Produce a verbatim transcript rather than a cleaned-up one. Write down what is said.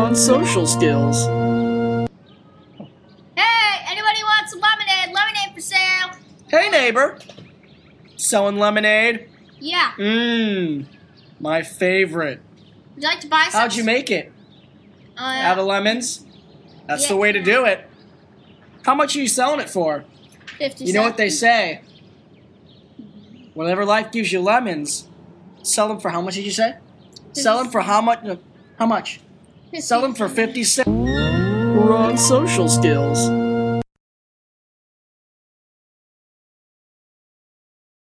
on social skills. Hey, anybody wants some lemonade? Lemonade for sale. Hey, neighbor. Selling lemonade? Yeah. Mmm, my favorite. Would you like to buy some? How'd you make it? Uh, Out of lemons? That's yeah. the way to do it. How much are you selling it for? fifty You know what they cents. say? Whenever life gives you lemons, sell them for how much did you say? Sell them for how much? no, How much? fifty. Sell them for fifty cents. We're on social skills.